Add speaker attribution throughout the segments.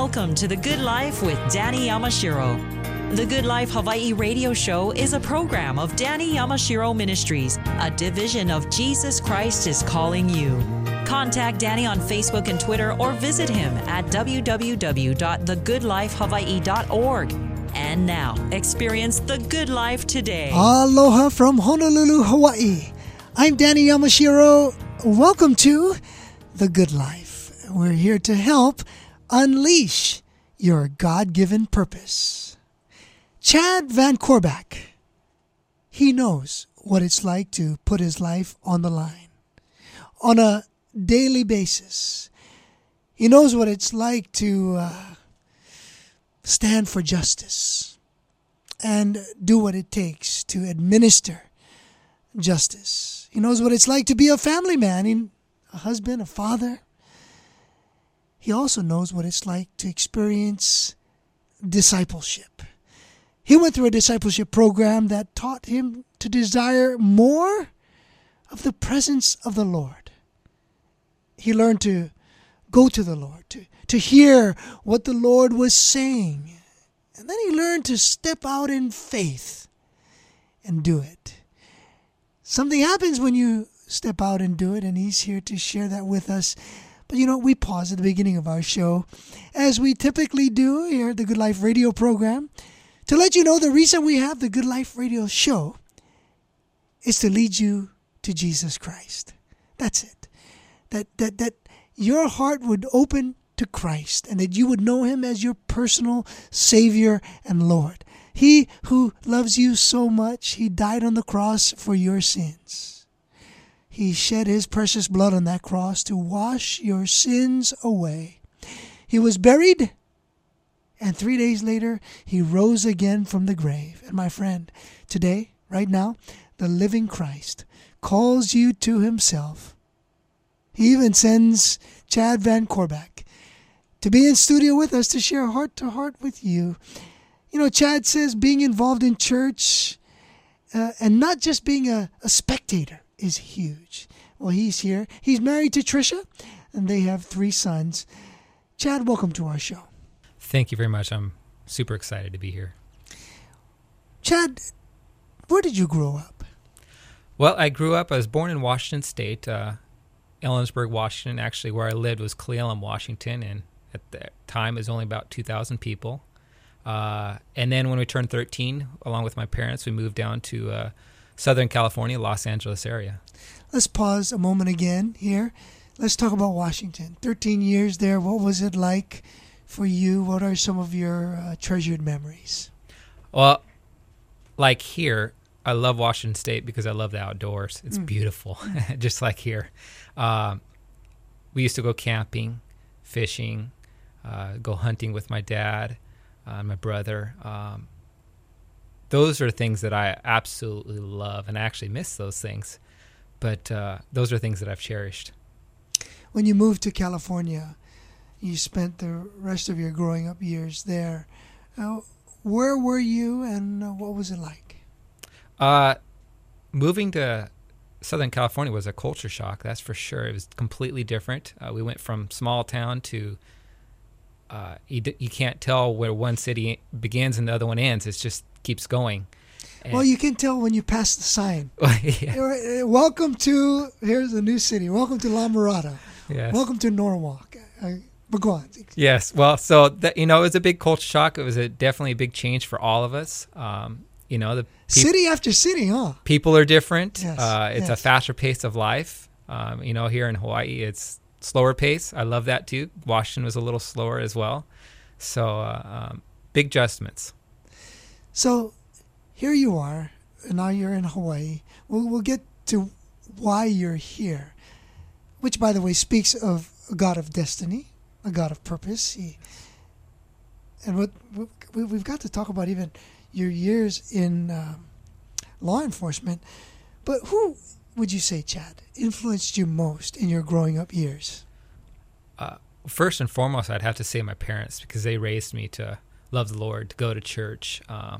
Speaker 1: Welcome to The Good Life with Danny Yamashiro. The Good Life Hawaii radio show is a program of Danny Yamashiro Ministries, a division of Jesus Christ is Calling You. Contact Danny on Facebook and Twitter or visit him at www.thegoodlifehawaii.org. And now, experience the good life today.
Speaker 2: Aloha from Honolulu, Hawaii. I'm Danny Yamashiro. Welcome to The Good Life. We're here to help unleash your God-given purpose. Chad Van Corback, he knows what it's like to put his life on the line on a daily basis. He knows what it's like to stand for justice and do what it takes to administer justice. He knows what it's like to be a family man, a husband, a father. He also knows what it's like to experience discipleship. He went through a discipleship program that taught him to desire more of the presence of the Lord. He learned to go to the Lord, to hear what the Lord was saying. And then he learned to step out in faith and do it. Something happens when you step out and do it, and he's here to share that with us. But we pause at the beginning of our show, as we typically do here at the Good Life Radio program, to let you know the reason we have the Good Life Radio show is to lead you to Jesus Christ. That's it. That your heart would open to Christ and that you would know Him as your personal Savior and Lord. He who loves you so much, He died on the cross for your sins. He shed His precious blood on that cross to wash your sins away. He was buried, and 3 days later, He rose again from the grave. And my friend, today, right now, the living Christ calls you to Himself. He even sends Chad Van Corback to be in studio with us to share heart-to-heart with you. Chad says being involved in church and not just being a spectator is huge. Well, he's here. He's married to Tricia, and they have 3 sons. Chad, welcome to our show.
Speaker 3: Thank you very much. I'm super excited to be here.
Speaker 2: Chad, where did you grow up?
Speaker 3: Well, I was born in Washington State, Ellensburg, Washington. Actually, where I lived was Cle Elum, Washington, and at that time it was only about 2,000 people. And then when we turned 13, along with my parents, we moved down to Southern California, Los Angeles area.
Speaker 2: Let's pause a moment again here. Let's talk about Washington. 13 years there. What was it like for you? What are some of your treasured memories?
Speaker 3: Well, like here, I love Washington State because I love the outdoors. It's beautiful, just like here. We used to go camping, fishing, go hunting with my dad, my brother. Those are things that I absolutely love, and I actually miss those things. But those are things that I've cherished.
Speaker 2: When you moved to California, you spent the rest of your growing up years there. Where were you, and what was it like?
Speaker 3: Moving to Southern California was a culture shock, that's for sure. It was completely different. We went from small town to you can't tell where one city begins and the other one ends. It just keeps going. And
Speaker 2: well, you can tell when you pass the sign.
Speaker 3: Yeah.
Speaker 2: Welcome to, here's a new city. Welcome to La Mirada.
Speaker 3: Yes.
Speaker 2: Welcome to Norwalk. But go on.
Speaker 3: Yes. Well, so that, it was a big culture shock. It was definitely a big change for all of us. The
Speaker 2: city after city, huh?
Speaker 3: People are different.
Speaker 2: Yes.
Speaker 3: It's a faster pace of life. Here in Hawaii, it's slower pace. I love that too. Washington was a little slower as well. So big adjustments.
Speaker 2: So here you are, and now you're in Hawaii. We'll get to why you're here, which, by the way, speaks of a God of destiny, a God of purpose. We've got to talk about even your years in law enforcement. But who would you say, Chad, influenced you most in your growing up years?
Speaker 3: First and foremost, I'd have to say my parents, because they raised me to love the Lord, to go to church,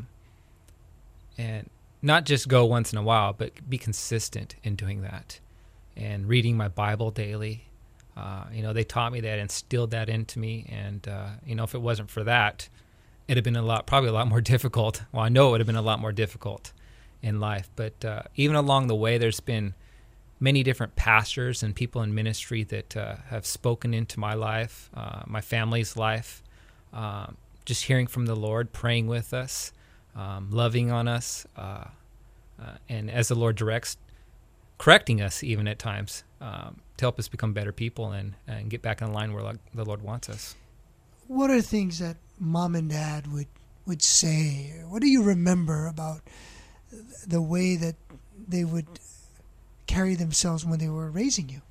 Speaker 3: and not just go once in a while, but be consistent in doing that, and reading my Bible daily, They taught me that, instilled that into me. And, if it wasn't for that, it'd have been probably a lot more difficult. Well, I know it would have been a lot more difficult in life. But even along the way, there's been many different pastors and people in ministry that have spoken into my life, my family's life, just hearing from the Lord, praying with us, loving on us, and as the Lord directs, correcting us even at times, to help us become better people and get back in line where the Lord wants us.
Speaker 2: What are things that mom and dad would say? What do you remember about the way that they would carry themselves when they were raising you?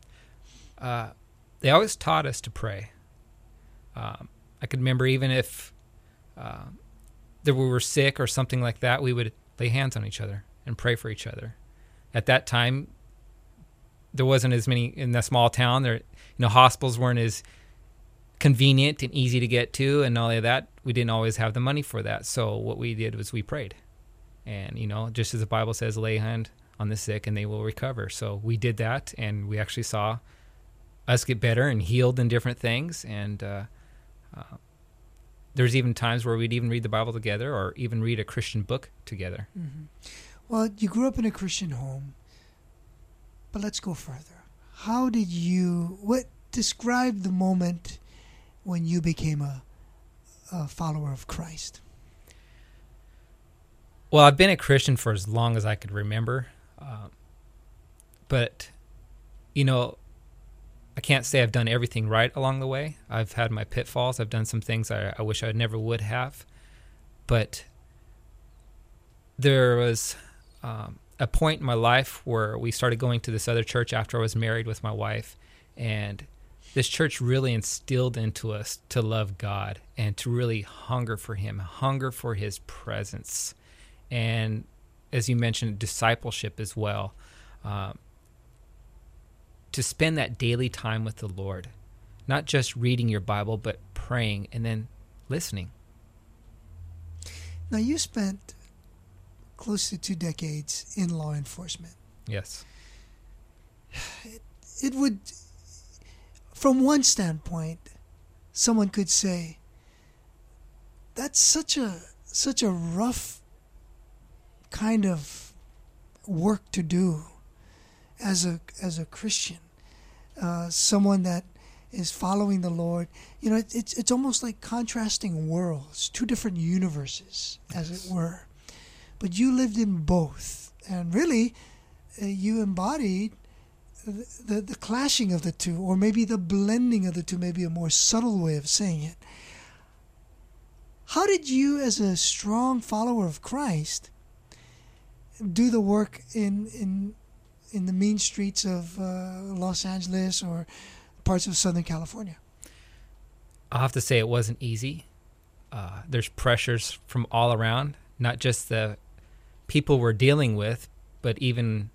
Speaker 3: They always taught us to pray. I could remember even if we were sick or something like that, we would lay hands on each other and pray for each other. At that time, there wasn't as many in the small town. Hospitals weren't as convenient and easy to get to, and all of that. We didn't always have the money for that. So what we did was we prayed, and just as the Bible says, lay hand on the sick and they will recover. So we did that, and we actually saw us get better and healed in different things. And there's even times where we'd even read the Bible together, or even read a Christian book together.
Speaker 2: Mm-hmm. Well, you grew up in a Christian home, but let's go further. Describe the moment when you became a follower of Christ?
Speaker 3: Well, I've been a Christian for as long as I could remember. But, I can't say I've done everything right along the way. I've had my pitfalls. I've done some things I wish I never would have. But there was a point in my life where we started going to this other church after I was married with my wife. And this church really instilled into us to love God and to really hunger for Him, hunger for His presence. And as you mentioned, discipleship as well. To spend that daily time with the Lord, not just reading your Bible, but praying and then listening.
Speaker 2: Now, you spent close to 2 decades in law enforcement.
Speaker 3: Yes.
Speaker 2: It would, from one standpoint, someone could say, that's such a rough kind of work to do as a Christian, someone that is following the Lord. It's almost like contrasting worlds, 2 different universes, as it were. But you lived in both, and really, you embodied the clashing of the two, or maybe the blending of the two, maybe a more subtle way of saying it. How did you, as a strong follower of Christ, do the work in the mean streets of Los Angeles or parts of Southern California?
Speaker 3: I'll have to say it wasn't easy. There's pressures from all around, not just the people we're dealing with, but even,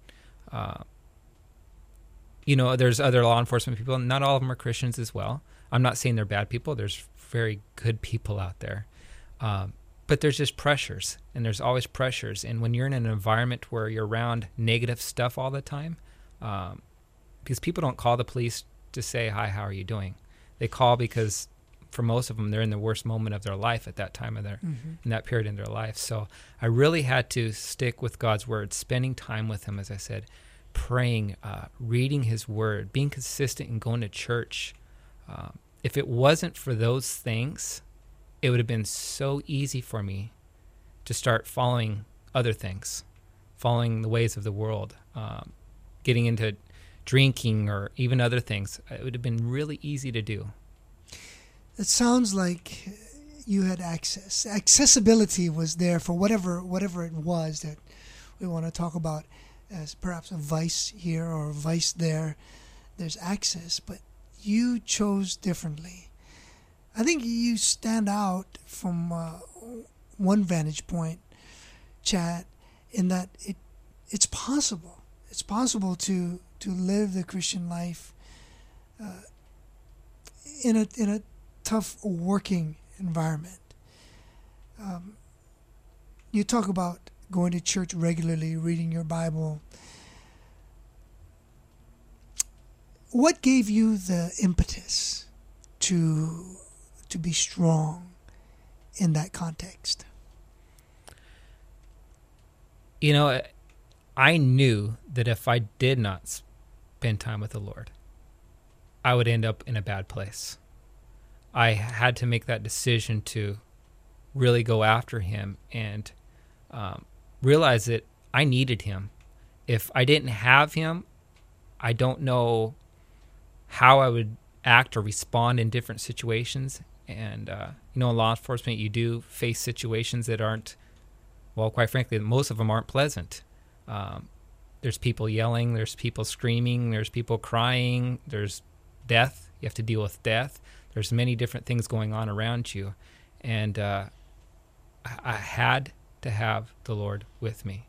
Speaker 3: there's other law enforcement people. Not all of them are Christians as well. I'm not saying they're bad people. There's very good people out there. But there's just pressures, and there's always pressures. And when you're in an environment where you're around negative stuff all the time, because people don't call the police to say, hi, how are you doing? They call because for most of them, they're in the worst moment of their life at that time of in that period in their life. So I really had to stick with God's word, spending time with Him, as I said, praying, reading His word, being consistent and going to church. If it wasn't for those things, it would have been so easy for me to start following other things, following the ways of the world, getting into drinking or even other things. It would have been really easy to do.
Speaker 2: It sounds like you had access. Accessibility was there for whatever it was that we want to talk about as perhaps a vice here or a vice there. There's access, but you chose differently. I think you stand out from one vantage point, Chad, in that it's possible. It's possible to live the Christian life in a tough working environment. You talk about going to church regularly, reading your Bible. what gave you the impetus to be strong in that context?
Speaker 3: You know, I knew that if I did not spend time with the Lord, I would end up in a bad place. I had to make that decision to really go after him and realize that I needed him. If I didn't have him, I don't know how I would act or respond in different situations. And, in law enforcement, you do face situations that aren't, well, quite frankly, most of them aren't pleasant. There's people yelling, there's people screaming, there's people crying, there's death. You have to deal with death. There's many different things going on around you. And I had to have the Lord with me.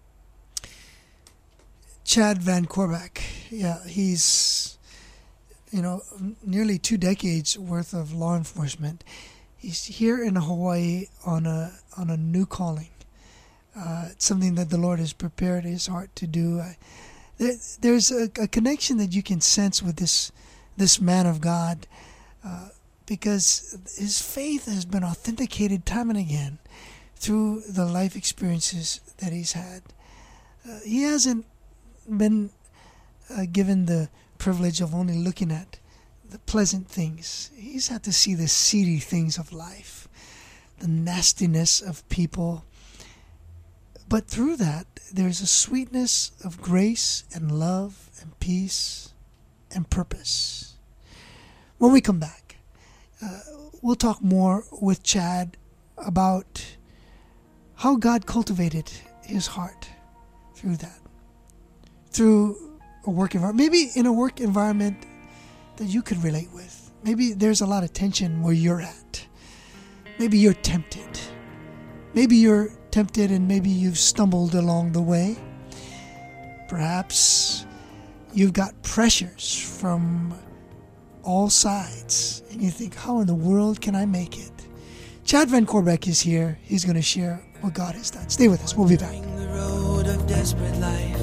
Speaker 2: Chad Van Corbeck, he's, nearly 2 decades worth of law enforcement. He's here in Hawaii on a new calling. It's something that the Lord has prepared his heart to do. There's a connection that you can sense with this man of God, because his faith has been authenticated time and again through the life experiences that he's had. He hasn't been given the privilege of only looking at the pleasant things. He's had to see the seedy things of life, the nastiness of people. But through that, there's a sweetness of grace and love and peace and purpose. When we come back, we'll talk more with Chad about how God cultivated his heart through that. Through a work environment, maybe in a work environment that you could relate with. Maybe there's a lot of tension where you're at. Maybe you're tempted. Maybe you're tempted and maybe you've stumbled along the way. Perhaps you've got pressures from all sides and you think, how in the world can I make it? Chad Van Corbeck is here. He's going to share what God has done. Stay with us. We'll be back.
Speaker 4: The road of desperate life,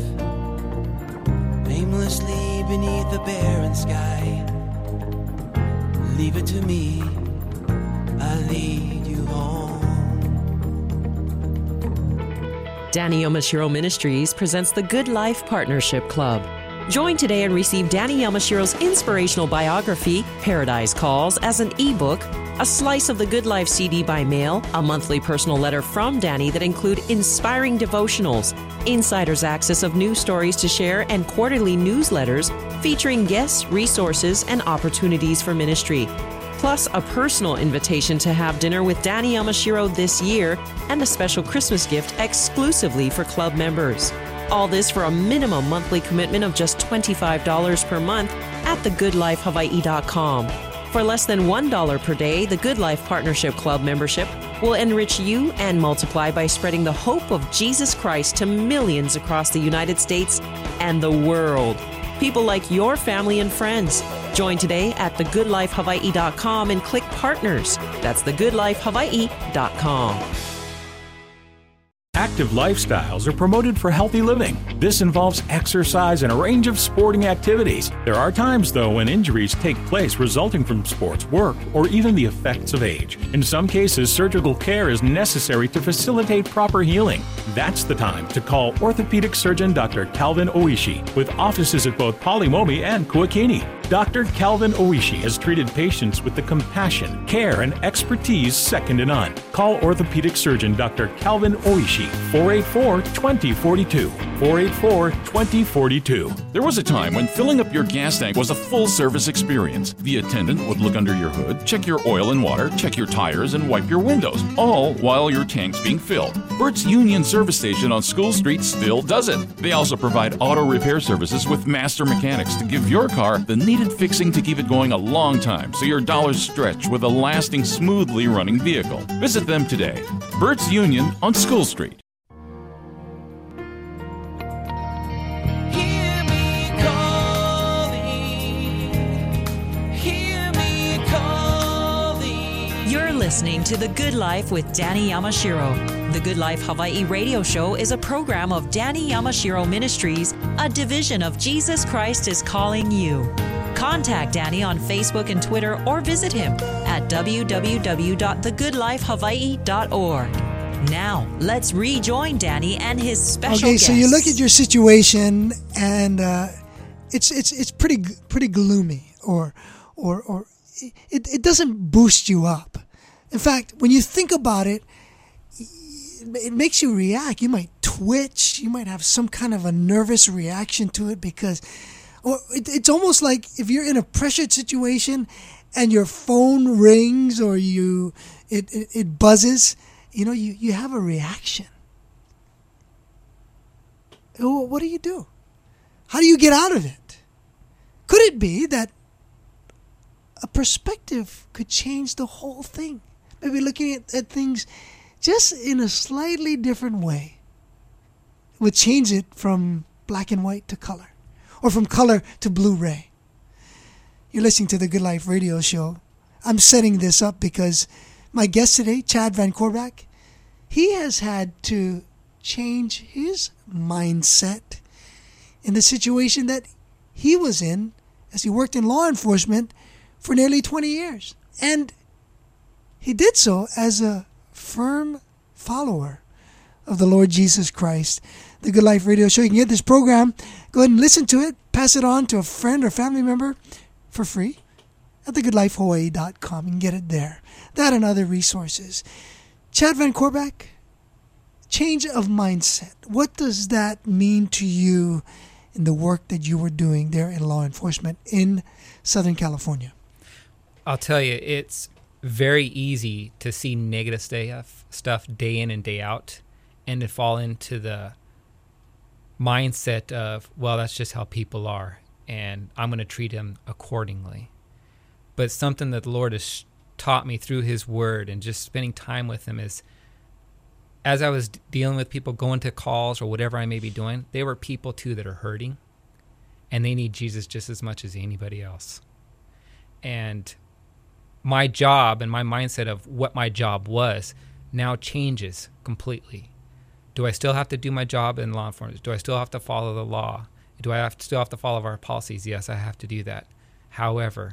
Speaker 4: aimlessly beneath the barren sky. Leave it to me, I'll lead you home.
Speaker 1: Danny Yamashiro Ministries presents the Good Life Partnership Club. Join today and receive Danny Yamashiro's inspirational biography, Paradise Calls, as an ebook, a slice of the Good Life CD by mail, a monthly personal letter from Danny that include inspiring devotionals, insider's access of news stories to share, and quarterly newsletters featuring guests, resources, and opportunities for ministry. Plus a personal invitation to have dinner with Danny Yamashiro this year and a special Christmas gift exclusively for club members. All this for a minimum monthly commitment of just $25 per month at thegoodlifehawaii.com. For less than $1 per day, the Good Life Partnership Club membership will enrich you and multiply by spreading the hope of Jesus Christ to millions across the United States and the world. People like your family and friends. Join today at thegoodlifehawaii.com and click Partners. That's thegoodlifehawaii.com.
Speaker 5: Active lifestyles are promoted for healthy living. This involves exercise and a range of sporting activities. There are times, though, when injuries take place resulting from sports, work, or even the effects of age. In some cases, surgical care is necessary to facilitate proper healing. That's the time to call orthopedic surgeon Dr. Calvin Oishi, with offices at both Palimomi and Kuakini. Dr. Calvin Oishi has treated patients with the compassion, care, and expertise second to none. Call orthopedic surgeon Dr. Calvin Oishi, 484-2042, 484-2042.
Speaker 6: There was a time when filling up your gas tank was a full-service experience. The attendant would look under your hood, check your oil and water, check your tires, and wipe your windows, all while your tank's being filled. Bert's Union Service Station on School Street still does it. They also provide auto repair services with master mechanics to give your car the needed fixing to keep it going a long time so your dollars stretch with a lasting, smoothly running vehicle. Visit them today. Bert's Union on School Street.
Speaker 4: Hear me calling.
Speaker 1: You're listening to The Good Life with Danny Yamashiro. The Good Life Hawaii radio show is a program of Danny Yamashiro Ministries, a division of Jesus Christ is Calling You. Contact Danny on Facebook and Twitter or visit him at www.thegoodlifehawaii.org. Now, let's rejoin Danny and his special guest.
Speaker 2: So you look at your situation and it's pretty gloomy or it doesn't boost you up. In fact, when you think about it, it makes you react. You might twitch. You might have some kind of a nervous reaction to it because it's almost like if you're in a pressured situation and your phone rings or it buzzes, you have a reaction. What do? How do you get out of it? Could it be that a perspective could change the whole thing? Maybe looking at things just in a slightly different way would change it from black and white to color, or from color to Blu-ray. You're listening to the Good Life Radio Show. I'm setting this up because my guest today, Chad Van Corback, he has had to change his mindset in the situation that he was in as he worked in law enforcement for nearly 20 years. And he did so as a firm follower of the Lord Jesus Christ. The Good Life Radio Show. You can get this program. Go ahead and listen to it. Pass it on to a friend or family member for free at thegoodlifehawaii.com. You can get it there. That and other resources. Chad Van Corback, change of mindset. What does that mean to you in the work that you were doing there in law enforcement in Southern California?
Speaker 3: I'll tell you, it's very easy to see negative stuff day in and day out and to fall into the mindset of, well, that's just how people are and I'm going to treat them accordingly. But something that the Lord has taught me through his word and just spending time with him is, as I was dealing with people going to calls or whatever I may be doing, they were people too that are hurting and they need Jesus just as much as anybody else. And my job and my mindset of what my job was now changes completely. Do I still have to do my job in law enforcement? Do I still have to follow the law? Do I still have to follow our policies? Yes, I have to do that. However,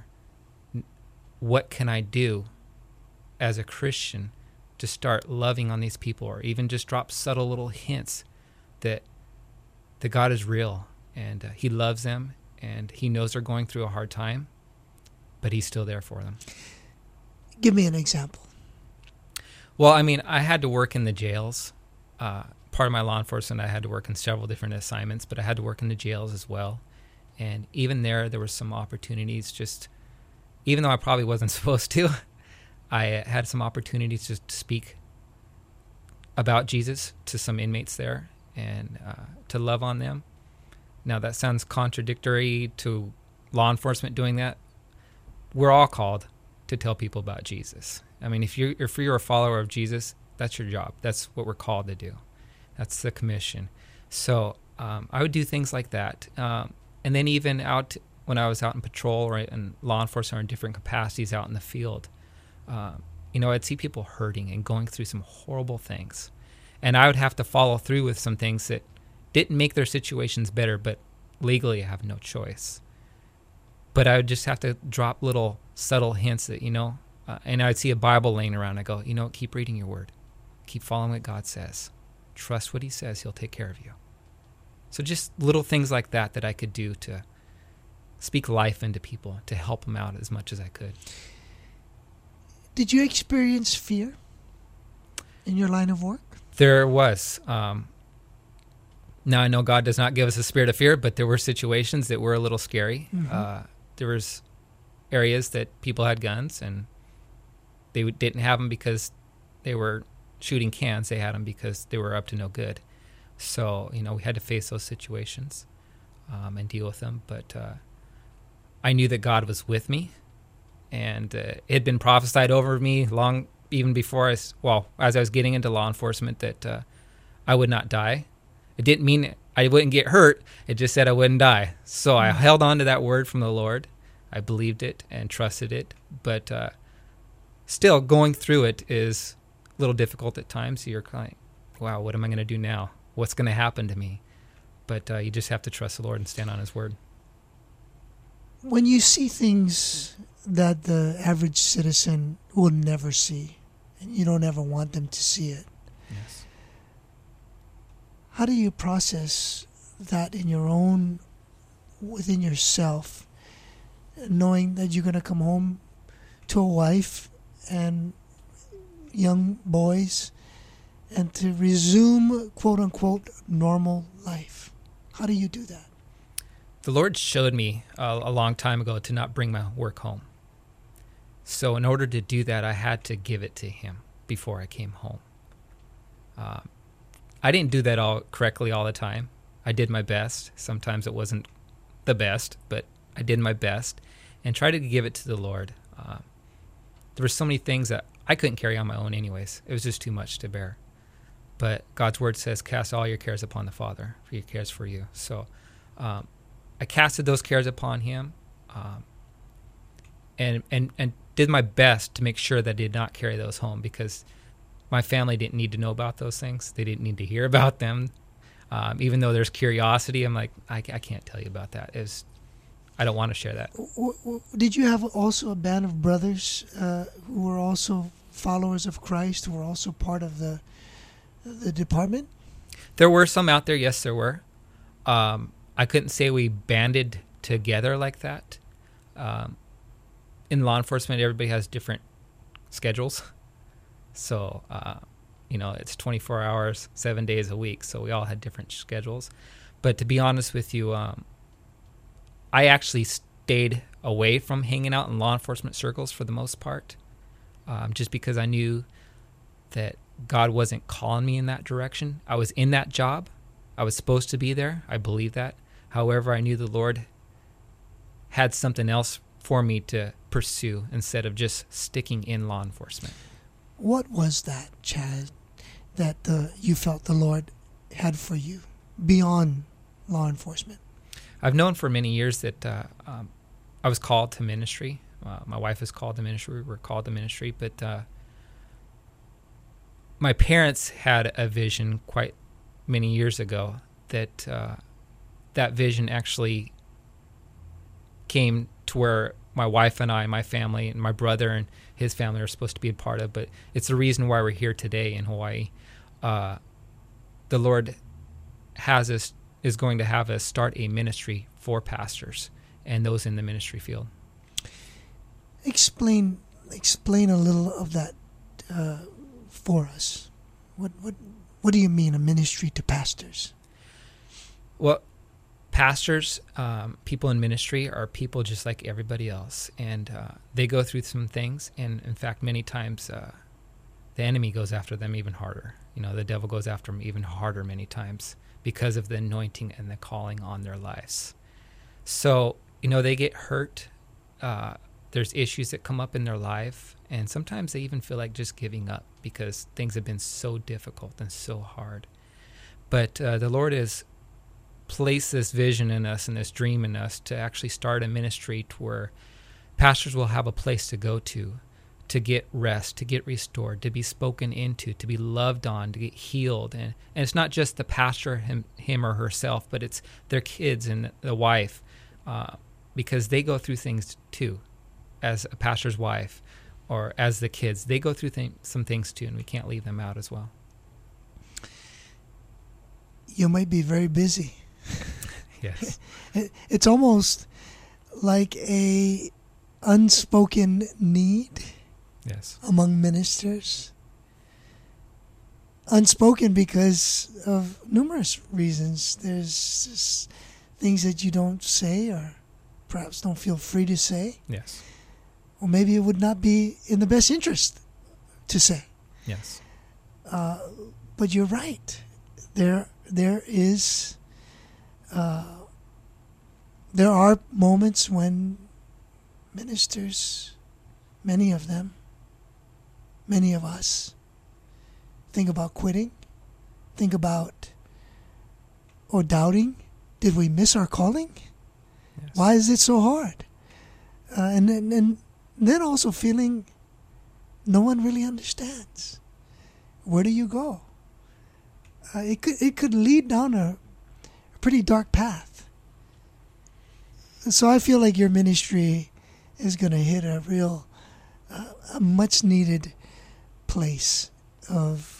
Speaker 3: what can I do as a Christian to start loving on these people, or even just drop subtle little hints that God is real and he loves them and he knows they're going through a hard time, but he's still there for them.
Speaker 2: Give me an example.
Speaker 3: Well, I mean, I had to work in the jails. Part of my law enforcement, I had to work in several different assignments, but I had to work in the jails as well. And even there were some opportunities, just even though I probably wasn't supposed to, I had some opportunities just to speak about Jesus to some inmates there and to love on them. Now, that sounds contradictory to law enforcement doing that. We're all called to tell people about Jesus. I mean, if you're a follower of Jesus, that's your job. That's what we're called to do. That's the commission. So I would do things like that. And then even when I was out in patrol or in law enforcement or in different capacities out in the field, I'd see people hurting and going through some horrible things. And I would have to follow through with some things that didn't make their situations better, but legally I have no choice. But I would just have to drop little subtle hints that, and I'd see a Bible laying around. I go, keep reading your word. Keep following what God says. Trust what he says. He'll take care of you. So just little things like that I could do to speak life into people, to help them out as much as I could.
Speaker 2: Did you experience fear in your line of work?
Speaker 3: There was. Now, I know God does not give us a spirit of fear, but there were situations that were a little scary. Mm-hmm. There was areas that people had guns, and they didn't have them because they were shooting cans. They had them because they were up to no good. So, we had to face those situations and deal with them. But I knew that God was with me, and it had been prophesied over me long, even before as I was getting into law enforcement, that I would not die. It didn't mean I wouldn't get hurt. It just said I wouldn't die. So I held on to that word from the Lord. I believed it and trusted it. But still, going through it is a little difficult at times. You're like, wow, what am I going to do now? What's going to happen to me? But you just have to trust the Lord and stand on His word.
Speaker 2: When you see things that the average citizen will never see, and you don't ever want them to see it,
Speaker 3: Yes.
Speaker 2: how do you process that in your own, within yourself, knowing that you're going to come home to a wife and young boys and to resume, quote unquote, normal life? How do you do that?
Speaker 3: The Lord showed me a long time ago to not bring my work home. So in order to do that, I had to give it to Him before I came home. I didn't do that all correctly all the time. I did my best. Sometimes it wasn't the best, but I did my best and tried to give it to the Lord. There were so many things that I couldn't carry on my own anyways. It was just too much to bear. But God's word says, cast all your cares upon the Father, for He cares for you. So I casted those cares upon Him and did my best to make sure that I did not carry those home, because my family didn't need to know about those things. They didn't need to hear about them. Even though there's curiosity, I'm like, I can't tell you about that. I don't want to share that.
Speaker 2: Did you have also a band of brothers who were also followers of Christ, who were also part of the department?
Speaker 3: There were some out there. Yes, there were. I couldn't say we banded together like that. In law enforcement, everybody has different schedules. So, it's 24 hours, 7 days a week. So we all had different schedules. But to be honest with you, I actually stayed away from hanging out in law enforcement circles for the most part, just because I knew that God wasn't calling me in that direction. I was in that job. I was supposed to be there. I believe that. However, I knew the Lord had something else for me to pursue instead of just sticking in law enforcement.
Speaker 2: What was that, Chad, that you felt the Lord had for you beyond law enforcement?
Speaker 3: I've known for many years that I was called to ministry. My wife was called to ministry. We were called to ministry. But my parents had a vision quite many years ago that that vision actually came to where my wife and I, my family, and my brother and his family are supposed to be a part of. But it's the reason why we're here today in Hawaii. The Lord is going to have us start a ministry for pastors and those in the ministry field.
Speaker 2: Explain a little of that for us. What do you mean, a ministry to pastors?
Speaker 3: Well, pastors, people in ministry, are people just like everybody else, and they go through some things. And in fact, many times the enemy goes after them even harder. The devil goes after them even harder many times because of the anointing and the calling on their lives. So, they get hurt. There's issues that come up in their life, and sometimes they even feel like just giving up because things have been so difficult and so hard. But the Lord has placed this vision in us and this dream in us to actually start a ministry to where pastors will have a place to go to get rest, to get restored, to be spoken into, to be loved on, to get healed. And it's not just the pastor, him or herself, but it's their kids and the wife, because they go through things too. As a pastor's wife or as the kids, they go through some things too, and we can't leave them out as well.
Speaker 2: You might be very busy.
Speaker 3: Yes.
Speaker 2: It's almost like a unspoken need.
Speaker 3: Yes.
Speaker 2: Among ministers. Unspoken because of numerous reasons. There's just things that you don't say or perhaps don't feel free to say.
Speaker 3: Yes.
Speaker 2: Or maybe it would not be in the best interest to say.
Speaker 3: Yes.
Speaker 2: But you're right. There are moments when ministers, many of them, many of us, think about quitting, think about or doubting. Did we miss our calling?
Speaker 3: Yes.
Speaker 2: Why is it so hard? And then also feeling no one really understands. Where do you go? It could lead down a pretty dark path. So I feel like your ministry is going to hit a real, a much needed place of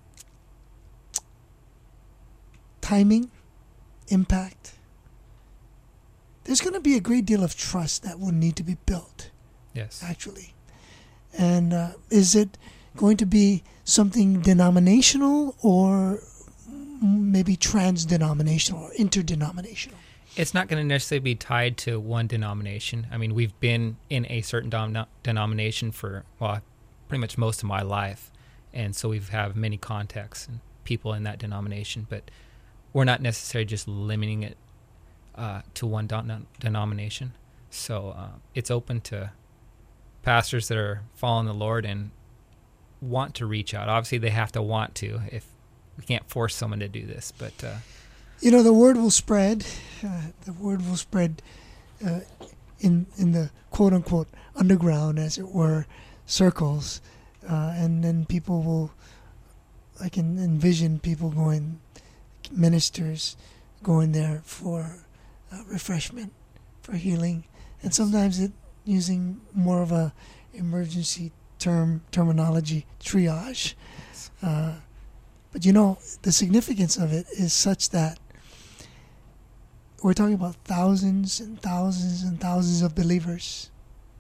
Speaker 2: timing, impact. There's going to be a great deal of trust that will need to be built.
Speaker 3: Yes.
Speaker 2: Actually. And is it going to be something denominational or maybe trans-denominational or interdenominational?
Speaker 3: It's not going to necessarily be tied to one denomination. I mean, we've been in a certain denomination for, well, pretty much most of my life. And so we have many contacts and people in that denomination. But we're not necessarily just limiting it to one denomination. So it's open to pastors that are following the Lord and want to reach out. Obviously, they have to want to. If we can't force someone to do this, but
Speaker 2: the word will spread. The word will spread in the quote unquote underground, as it were, circles, and then people will. I can envision people going, ministers going there for refreshment, for healing, and sometimes using more of a emergency terminology, triage. But the significance of it is such that we're talking about thousands and thousands and thousands of believers.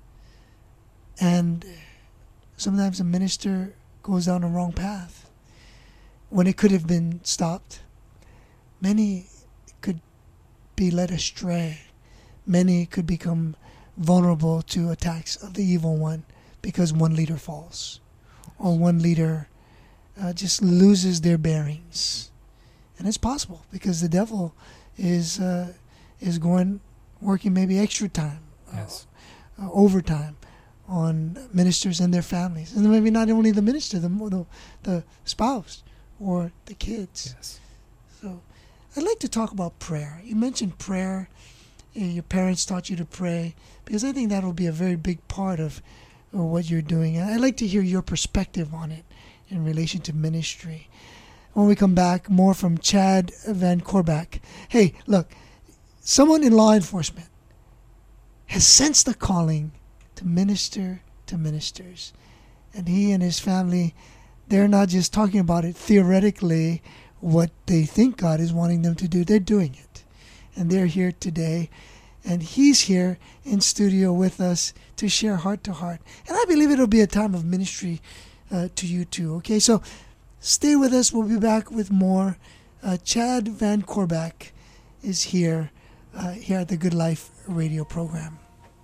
Speaker 2: And sometimes a minister goes down the wrong path when it could have been stopped. Many could be led astray. Many could become vulnerable to attacks of the evil one because one leader falls or one leader just loses their bearings. And it's possible because the devil is working maybe extra time, overtime on ministers and their families. And maybe not only the minister, the spouse or the kids.
Speaker 3: yes.
Speaker 2: So I'd like to talk about prayer. You mentioned prayer. Your parents taught you to pray, because I think that will be a very big part of what you're doing. I'd like to hear your perspective on it in relation to ministry. When we come back, more from Chad Van Corback. Hey, look, someone in law enforcement has sensed the calling to minister to ministers. And he and his family, they're not just talking about it theoretically, what they think God is wanting them to do. They're doing it. And they're here today. And he's here in studio with us to share heart to heart. And I believe it'll be a time of ministry to you too. Okay, so stay with us. We'll be back with more. Chad Van Corback is here at the Good Life radio program.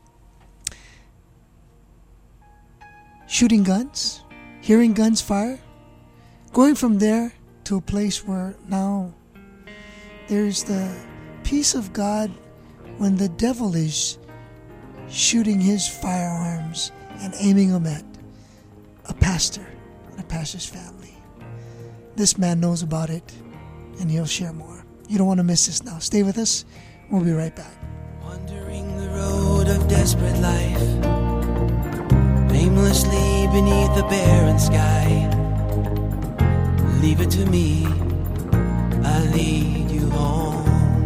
Speaker 2: Shooting guns, hearing guns fire, going from there to a place where now there's the peace of God when the devil is shooting his firearms and aiming them at a pastor and a pastor's family. This man knows about it, and he'll share more. You don't want to miss this now. Stay with us. We'll be right back.
Speaker 4: Wandering the road of desperate life, aimlessly beneath the barren sky. Leave it to me, I lead you home.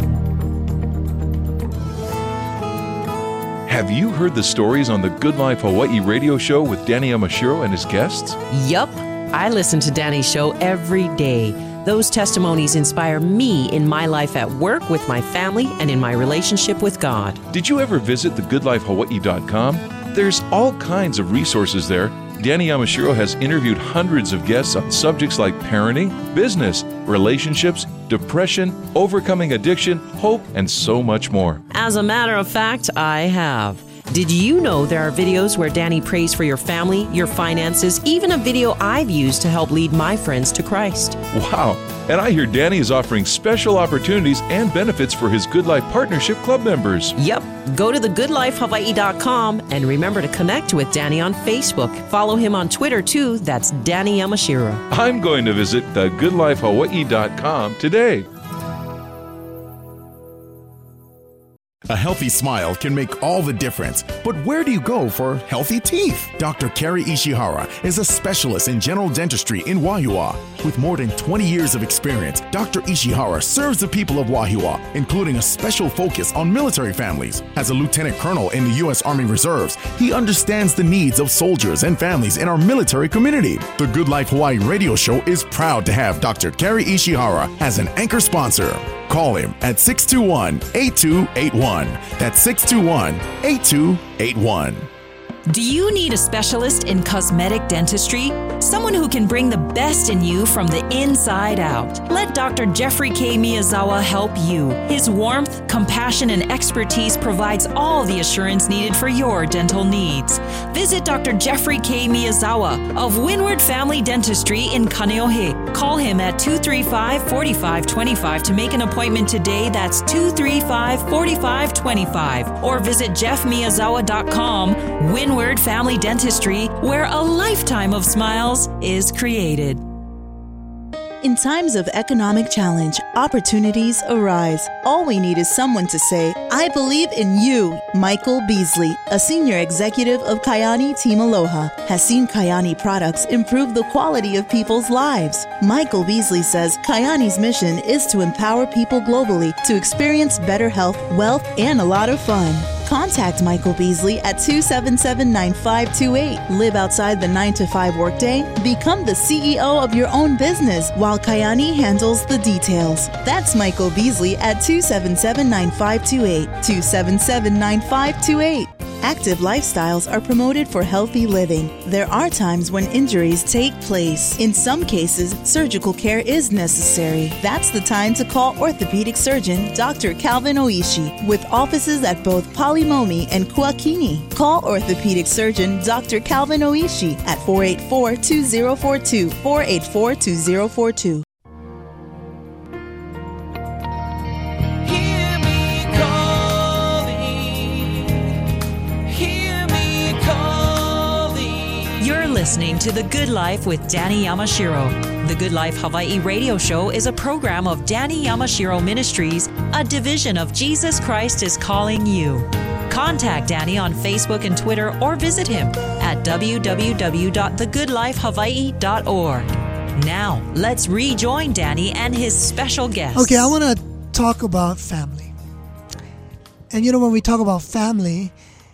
Speaker 6: Have you heard the stories on the Good Life Hawaii radio show with Danny Yamashiro and his guests?
Speaker 7: Yup, I listen to Danny's show every day. Those testimonies inspire me in my life at work, with my family, and in my relationship with God.
Speaker 6: Did you ever visit thegoodlifehawaii.com? There's all kinds of resources there. Danny Yamashiro has interviewed hundreds of guests on subjects like parenting, business, relationships, depression, overcoming addiction, hope, and so much more.
Speaker 7: As a matter of fact, I have. Did you know there are videos where Danny prays for your family, your finances, even a video I've used to help lead my friends to Christ?
Speaker 6: Wow. And I hear Danny is offering special opportunities and benefits for his Good Life Partnership Club members.
Speaker 7: Yep. Go to thegoodlifehawaii.com and remember to connect with Danny on Facebook. Follow him on Twitter too. That's Danny Yamashiro.
Speaker 6: I'm going to visit thegoodlifehawaii.com today.
Speaker 8: A healthy smile can make all the difference, but where do you go for healthy teeth? Dr. Kerry Ishihara is a specialist in general dentistry in Wahiawa. With more than 20 years of experience, Dr. Ishihara serves the people of Wahiawa, including a special focus on military families. As a lieutenant colonel in the U.S. Army Reserves, he understands the needs of soldiers and families in our military community. The Good Life Hawaii radio show is proud to have Dr. Kerry Ishihara as an anchor sponsor. Call him at 621-8281. That's 621-8281.
Speaker 1: Do you need a specialist in cosmetic dentistry? Someone who can bring the best in you from the inside out. Let Dr. Jeffrey K. Miyazawa help you. His warmth, compassion, and expertise provides all the assurance needed for your dental needs. Visit Dr. Jeffrey K. Miyazawa of Windward Family Dentistry in Kaneohe. Call him at 235-4525 to make an appointment today. That's 235-4525. Or visit jeffmiyazawa.com. Windward Family Dentistry, where a lifetime of smiles is created.
Speaker 9: In times of economic challenge, opportunities arise. All we need is someone to say, I believe in you. Michael Beasley, a senior executive of Kayani Team Aloha, has seen Kayani products improve the quality of people's lives. Michael Beasley says Kayani's mission is to empower people globally to experience better health, wealth, and a lot of fun. Contact Michael Beasley at 277-9528. Live outside the 9-to-5 workday. Become the CEO of your own business while Kayani handles the details. That's Michael Beasley at 277-9528. 277-9528. Active lifestyles are promoted for healthy living. There are times when injuries take place. In some cases, surgical care is necessary. That's the time to call orthopedic surgeon Dr. Calvin Oishi with offices at both Palimomi and Kuakini. Call orthopedic surgeon Dr. Calvin Oishi at 484-2042, 484-2042.
Speaker 1: Listening to The Good Life with Danny Yamashiro. The Good Life Hawaii radio show is a program of Danny Yamashiro Ministries, a division of Jesus Christ is Calling You. Contact Danny on Facebook and Twitter or visit him at www.thegoodlifehawaii.org. Now, let's rejoin Danny and his special guest.
Speaker 2: Okay, I want to talk about family. And you know, when we talk about family,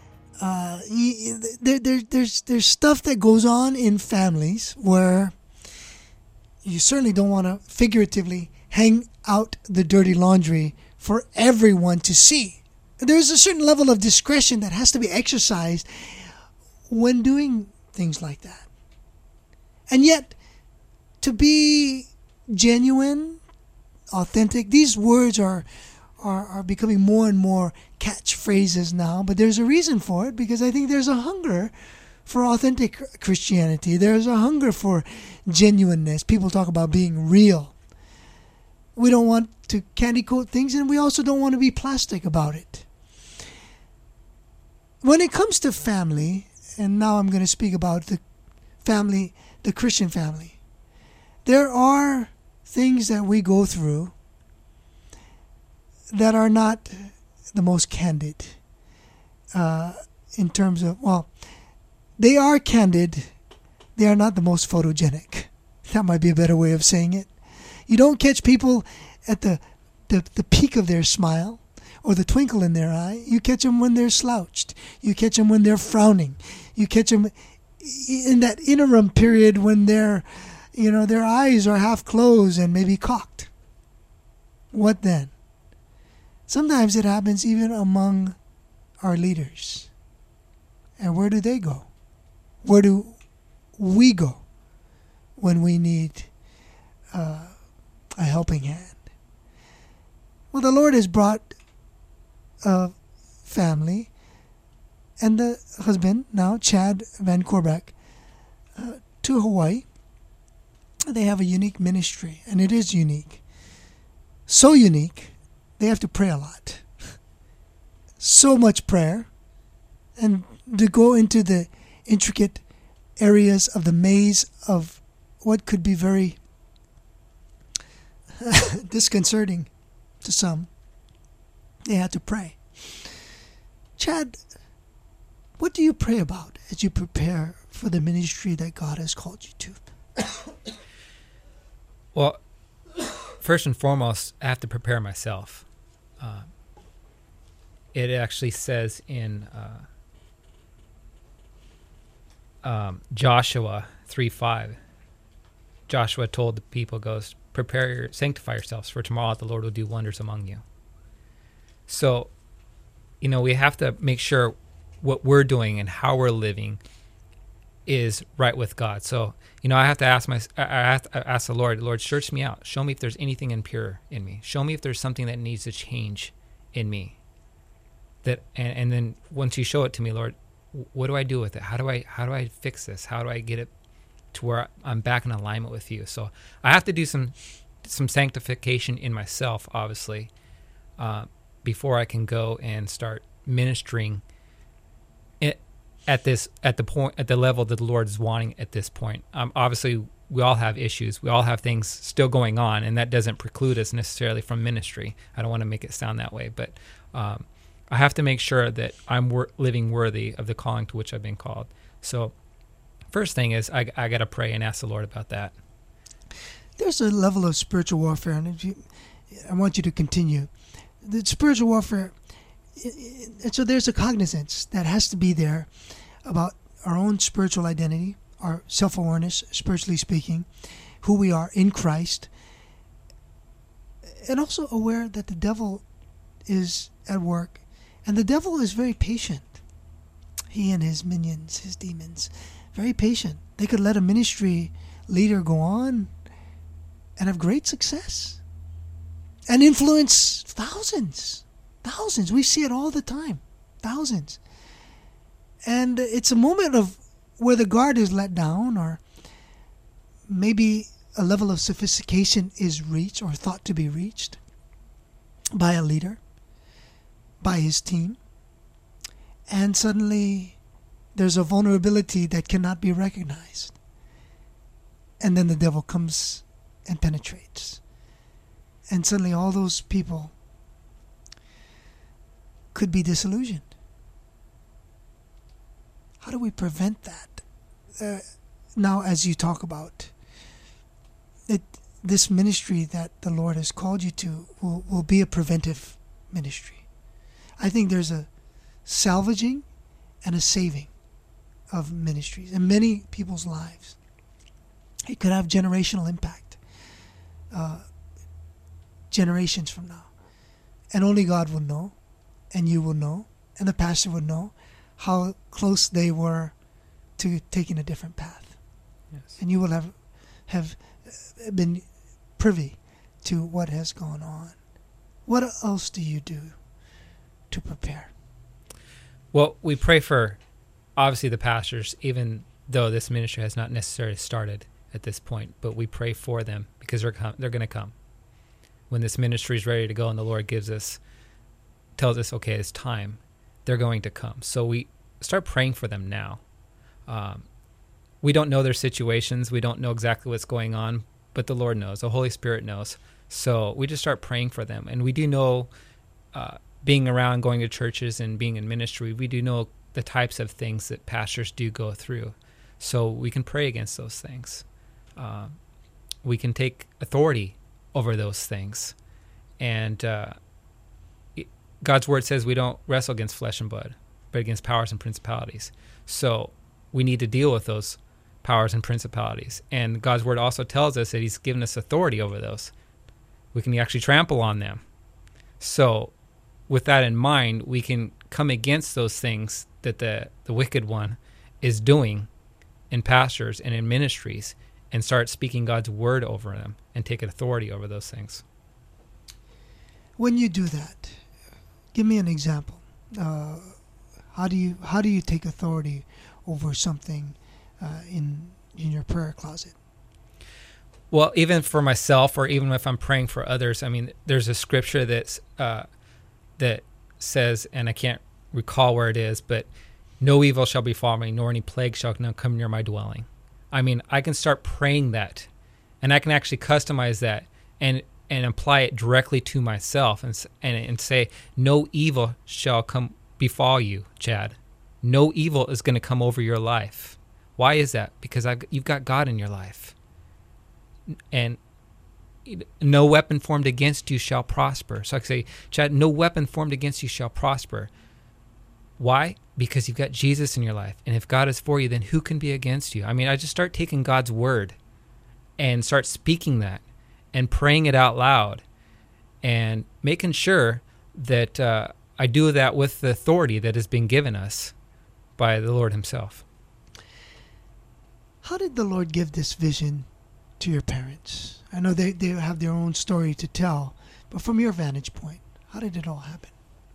Speaker 2: there's stuff that goes on in families where you certainly don't want to figuratively hang out the dirty laundry for everyone to see. There's a certain level of discretion that has to be exercised when doing things like that. And yet, to be genuine, authentic, these words are becoming more and more catchphrases now, but there's a reason for it, because I think there's a hunger for authentic Christianity. There's a hunger for genuineness. People talk about being real. We don't want to candy coat things, and we also don't want to be plastic about it. When it comes to family, and now I'm going to speak about the family, the Christian family, there are things that we go through that are not the most candid in terms of, well, they are candid. They are not the most photogenic. That might be a better way of saying it. You don't catch people at the peak of their smile or the twinkle in their eye. You catch them when they're slouched. You catch them when they're frowning. You catch them in that interim period when their eyes are half closed and maybe cocked. What then? Sometimes it happens even among our leaders. And where do they go? Where do we go when we need a helping hand? Well, the Lord has brought a family and the husband, now Chad Van Corbeck, to Hawaii. They have a unique ministry, and it is unique. So unique, they have to pray a lot. So much prayer. And to go into the intricate areas of the maze of what could be very disconcerting to some, they had to pray. Chad, what do you pray about as you prepare for the ministry that God has called you to?
Speaker 3: Well, first and foremost, I have to prepare myself. It actually says in Joshua 3:5, Joshua told the people, goes, sanctify yourselves, for tomorrow the Lord will do wonders among you. So, we have to make sure what we're doing and how we're living is right with God. So, I have to ask ask the Lord, search me out. Show me if there's anything impure in me. Show me if there's something that needs to change in me. And then once you show it to me, Lord, what do I do with it? How do I fix this? How do I get it to where I'm back in alignment with you? So I have to do some sanctification in myself, obviously, before I can go and start ministering at the level that the Lord is wanting at this point. Obviously, we all have issues. We all have things still going on, and that doesn't preclude us necessarily from ministry. I don't want to make it sound that way, but I have to make sure that I'm living worthy of the calling to which I've been called. So first thing is I got to pray and ask the Lord about that.
Speaker 2: There's a level of spiritual warfare, and I want you to continue. The spiritual warfare, and so there's a cognizance that has to be there about our own spiritual identity, our self-awareness, spiritually speaking, who we are in Christ, and also aware that the devil is at work. And the devil is very patient. He and his minions, his demons, very patient. They could let a ministry leader go on and have great success and influence thousands. We see it all the time. Thousands. And it's a moment of where the guard is let down, or maybe a level of sophistication is reached or thought to be reached by a leader, by his team, and suddenly there's a vulnerability that cannot be recognized. And then the devil comes and penetrates. And suddenly all those people could be disillusioned. How do we prevent that? Now, as you talk about it, this ministry that the Lord has called you to will be a preventive ministry. I think there's a salvaging and a saving of ministries in many people's lives. It could have generational impact, generations from now. And only God will know, and you will know, and the pastor will know how close they were to taking a different path.
Speaker 3: Yes.
Speaker 2: And you will have been privy to what has gone on. What else do you do to prepare?
Speaker 3: Well, we pray for, obviously, the pastors, even though this ministry has not necessarily started at this point, but we pray for them because they're going to come. When this ministry is ready to go and the Lord tells us, okay, it's time, they're going to come. So we start praying for them now. We don't know their situations. We don't know exactly what's going on, but the Lord knows. The Holy Spirit knows. So we just start praying for them. And we do know, being around, going to churches and being in ministry, we do know the types of things that pastors do go through. So we can pray against those things. We can take authority over those things. And God's word says we don't wrestle against flesh and blood, but against powers and principalities. So we need to deal with those powers and principalities. And God's word also tells us that he's given us authority over those. We can actually trample on them. So with that in mind, we can come against those things that the wicked one is doing in pastors and in ministries, and start speaking God's word over them and take authority over those things.
Speaker 2: When you do that, give me an example. How do you take authority over something in your prayer closet?
Speaker 3: Well, even for myself, or even if I'm praying for others, I mean, there's a scripture that says, and I can't recall where it is, but no evil shall befall me, nor any plague shall come near my dwelling. I mean, I can start praying that, and I can actually customize that and apply it directly to myself, and say, no evil shall come befall you, Chad. No evil is going to come over your life. Why is that? Because you've got God in your life. And no weapon formed against you shall prosper. So I can say, Chad, no weapon formed against you shall prosper. Why? Because you've got Jesus in your life. And if God is for you, then who can be against you? I mean, I just start taking God's word and start speaking that and praying it out loud and making sure that I do that with the authority that has been given us by the Lord himself.
Speaker 2: How did the Lord give this vision to your parents? I know they have their own story to tell, but from your vantage point, how did it all happen?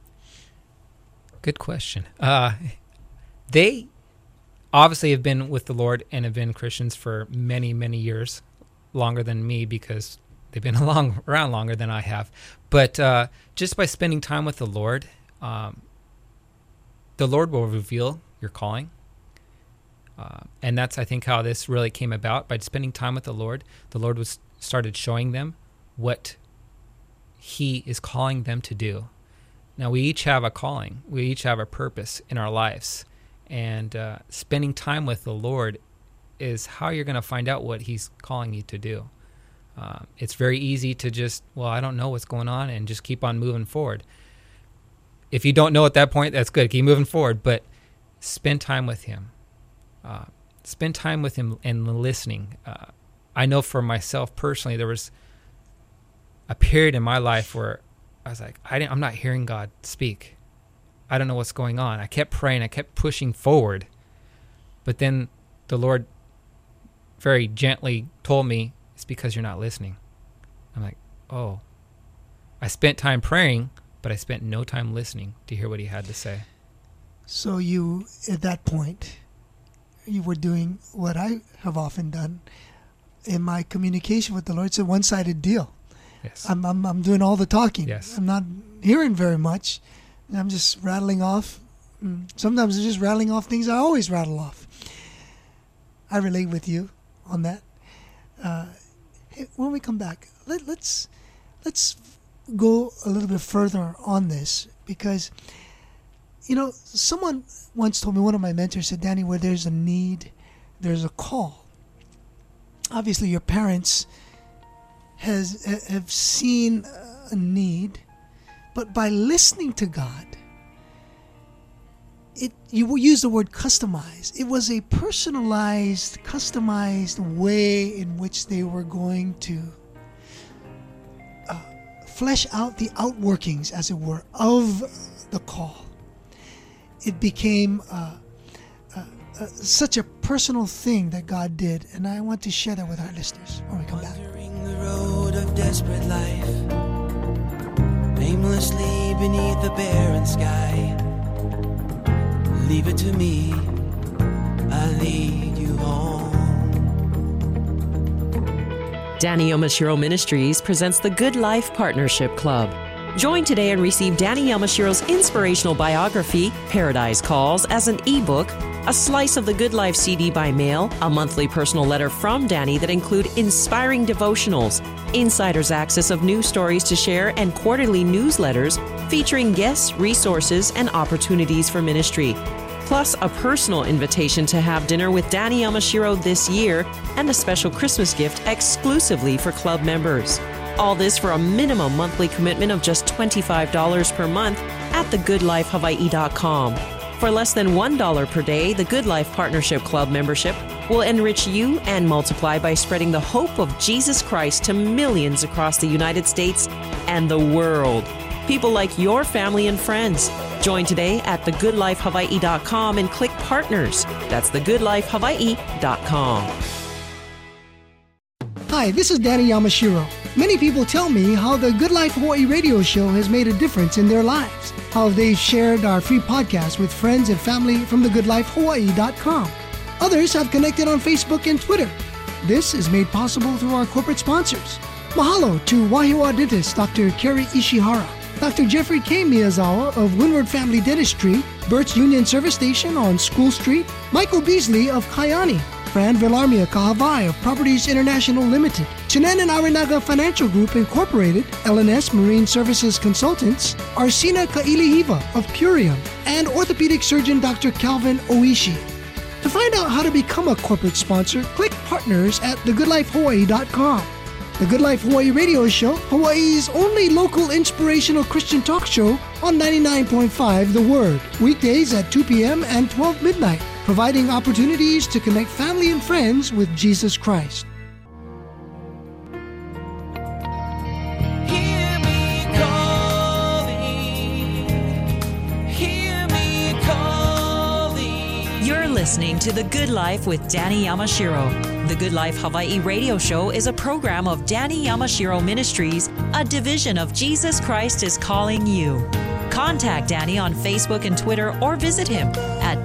Speaker 3: Good question. They obviously have been with the Lord and have been Christians for many, many years, longer than me because they've been around longer than I have. But just by spending time with the Lord will reveal your calling. And that's, I think, how this really came about. By spending time with the Lord started showing them what he is calling them to do. Now, we each have a calling. We each have a purpose in our lives. And spending time with the Lord is how you're going to find out what he's calling you to do. It's very easy to just, I don't know what's going on, and just keep on moving forward. If you don't know at that point, that's good. Keep moving forward. But spend time with him. Spend time with him and listening. I know for myself personally, there was a period in my life where I was like, I'm not hearing God speak. I don't know what's going on. I kept praying. I kept pushing forward. But then the Lord very gently told me, it's because you're not listening. I'm like, oh. I spent time praying, but I spent no time listening to hear what he had to say.
Speaker 2: So you, at that point, you were doing what I have often done in my communication with the Lord. It's a one-sided deal.
Speaker 3: Yes.
Speaker 2: I'm doing all the talking.
Speaker 3: Yes.
Speaker 2: I'm not hearing very much. I'm just rattling off. Sometimes I'm just rattling off things I always rattle off. I relate with you on that. When we come back, let's go a little bit further on this, because someone once told me, one of my mentors said, Danny, where there's a need, there's a call. Obviously, your parents have seen a need, but by listening to God, you will use the word customize. It was a personalized, customized way in which they were going to flesh out the outworkings, as it were, of the call. It became such a personal thing that God did, and I want to share that with our listeners when we come back.
Speaker 4: Wandering the road of desperate life, aimlessly beneath the barren sky. Leave it to me, I'll lead you home.
Speaker 7: Danny Yamashiro Ministries presents the Good Life Partnership Club. Join today and receive Danny Yamashiro's inspirational biography, Paradise Calls, as an ebook, a slice of the Good Life CD by mail, a monthly personal letter from Danny that include inspiring devotionals, insider's access of news stories to share, and quarterly newsletters featuring guests, resources, and opportunities for ministry. Plus a personal invitation to have dinner with Danny Yamashiro this year, and a special Christmas gift exclusively for club members. All this for a minimum monthly commitment of just $25 per month at thegoodlifehawaii.com. For less than $1 per day, the Good Life Partnership Club membership will enrich you and multiply by spreading the hope of Jesus Christ to millions across the United States and the world. People like your family and friends. Join today at thegoodlifehawaii.com and click Partners. That's thegoodlifehawaii.com.
Speaker 2: Hi, this is Danny Yamashiro. Many people tell me how the Good Life Hawaii radio show has made a difference in their lives, how they've shared our free podcast with friends and family from thegoodlifehawaii.com. Others have connected on Facebook and Twitter. This is made possible through our corporate sponsors. Mahalo to Wahiawa dentist Dr. Kerry Ishihara, Dr. Jeffrey K. Miyazawa of Windward Family Dentistry, Burt's Union Service Station on School Street, Michael Beasley of Kayani, Fran Villarmia Kahavai of Properties International Limited, Chinen and Arinaga Financial Group Incorporated, LNS Marine Services Consultants, Arsina Kailihiva of Purium, and orthopedic surgeon Dr. Calvin Oishi. To find out how to become a corporate sponsor, click partners at thegoodlifehawaii.com. The Good Life Hawaii Radio Show, Hawaii's only local inspirational Christian talk show on 99.5 The Word, weekdays at 2 p.m. and 12 midnight, providing opportunities to connect family and friends with Jesus Christ.
Speaker 1: Listening to The Good Life with Danny Yamashiro. The Good Life Hawaii Radio Show is a program of Danny Yamashiro Ministries, a division of Jesus Christ is Calling You. Contact Danny on Facebook and Twitter or visit him at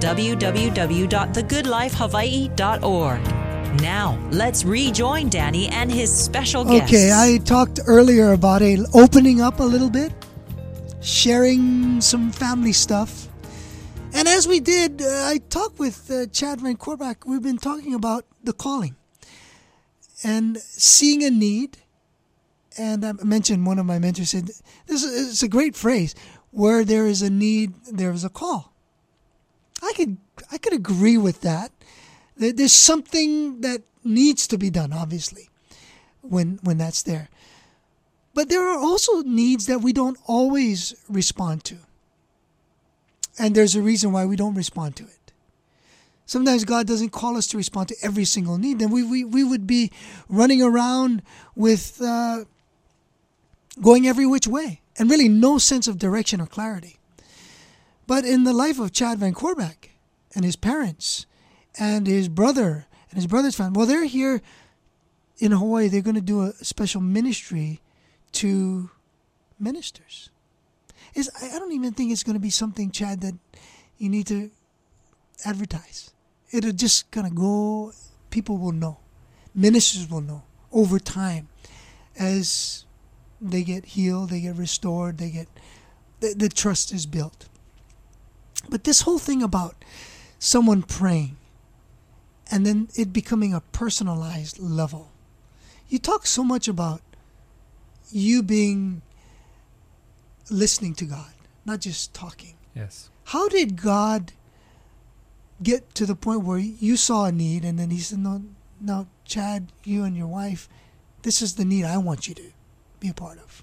Speaker 1: www.thegoodlifehawaii.org. Now, let's rejoin Danny and his special guest.
Speaker 2: Okay, I talked earlier about opening up a little bit, sharing some family stuff. And as we did, I talked with Chad Van Corbach. We've been talking about the calling and seeing a need. And I mentioned, one of my mentors said, this is a great phrase, where there is a need, there is a call. I could agree with that. There's something that needs to be done, obviously, when that's there. But there are also needs that we don't always respond to. And there's a reason why we don't respond to it. Sometimes God doesn't call us to respond to every single need. Then we would be running around with going every which way and really no sense of direction or clarity. But in the life of Chad Van Corbach and his parents and his brother and his brother's family, well, they're here in Hawaii. They're going to do a special ministry to ministers. I don't even think it's going to be something, Chad, that you need to advertise. It'll just kind of go, people will know. Ministers will know over time as they get healed, they get restored, the trust is built. But this whole thing about someone praying and then it becoming a personalized level. You talk so much about you being listening to God, not just talking.
Speaker 3: Yes.
Speaker 2: How did God get to the point where you saw a need and then he said, no, now, Chad, you and your wife, this is the need I want you to be a part of?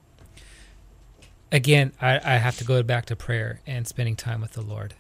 Speaker 3: Again, I have to go back to prayer and spending time with the Lord.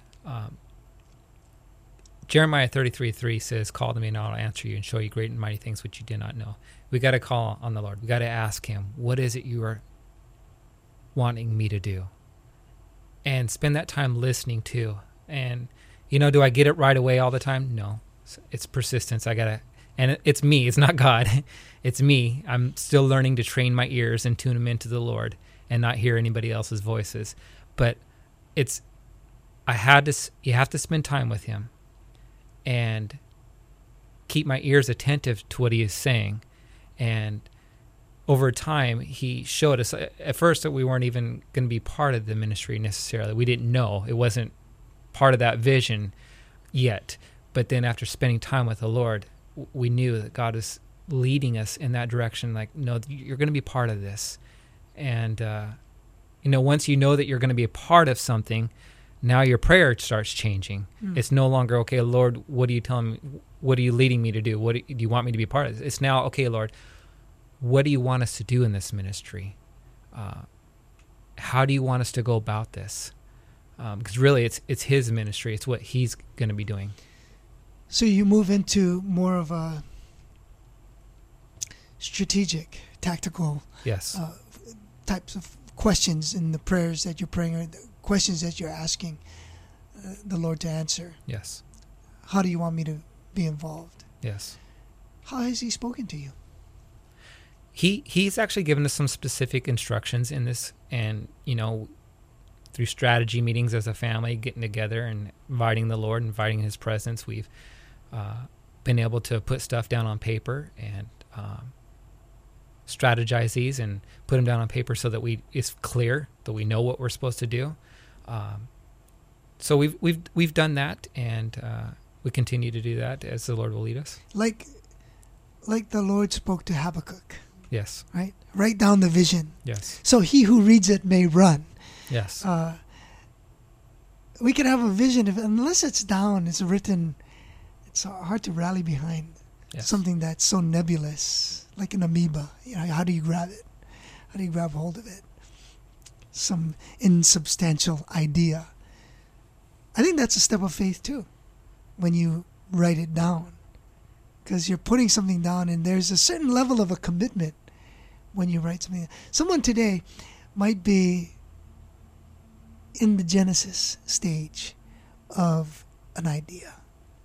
Speaker 3: Jeremiah 33:3 says, call to me and I'll answer you and show you great and mighty things which you did not know. We got to call on the Lord. We got to ask him, what is it you are wanting me to do? And spend that time listening to. And, do I get it right away all the time? No. It's persistence. And it's me. It's not God. It's me. I'm still learning to train my ears and tune them into the Lord and not hear anybody else's voices. But you have to spend time with him and keep my ears attentive to what he is saying. And over time, he showed us, at first, that we weren't even going to be part of the ministry necessarily. We didn't know. It wasn't part of that vision yet. But then after spending time with the Lord, we knew that God was leading us in that direction. Like, no, you're going to be part of this. And, once you know that you're going to be a part of something, now your prayer starts changing. It's no longer, okay, Lord, what are you telling me? What are you leading me to do? What do you want me to be part of? It's now, okay, Lord, what do you want us to do in this ministry? How do you want us to go about this? Because really, it's his ministry. It's what he's going to be doing.
Speaker 2: So you move into more of a strategic, tactical types of questions in the prayers that you're praying, or the questions that you're asking the Lord to answer.
Speaker 3: Yes.
Speaker 2: How do you want me to be involved?
Speaker 3: Yes.
Speaker 2: How has he spoken to you?
Speaker 3: He's actually given us some specific instructions in this, and through strategy meetings as a family, getting together and inviting the Lord, inviting his presence, we've been able to put stuff down on paper and strategize these and put them down on paper so that it's clear that we know what we're supposed to do. So we've done that, and we continue to do that as the Lord will lead us.
Speaker 2: Like the Lord spoke to Habakkuk.
Speaker 3: Yes.
Speaker 2: Right? Write down the vision.
Speaker 3: Yes.
Speaker 2: So he who reads it may run.
Speaker 3: Yes.
Speaker 2: we can have a vision unless it's down, it's written. It's hard to rally behind something that's so nebulous, like an amoeba. How do you grab it? How do you grab hold of it? Some insubstantial idea. I think that's a step of faith too, when you write it down, because you're putting something down, and there's a certain level of a commitment when you write something. Someone today might be in the genesis stage of an idea.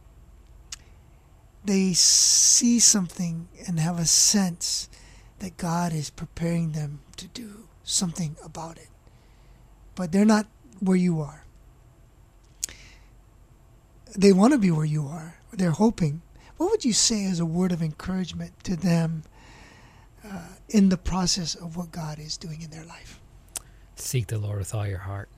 Speaker 2: They see something and have a sense that God is preparing them to do something about it. But they're not where you are. They want to be where you are. They're hoping. What would you say as a word of encouragement to them in the process of what God is doing in their life?
Speaker 3: Seek the Lord with all your heart.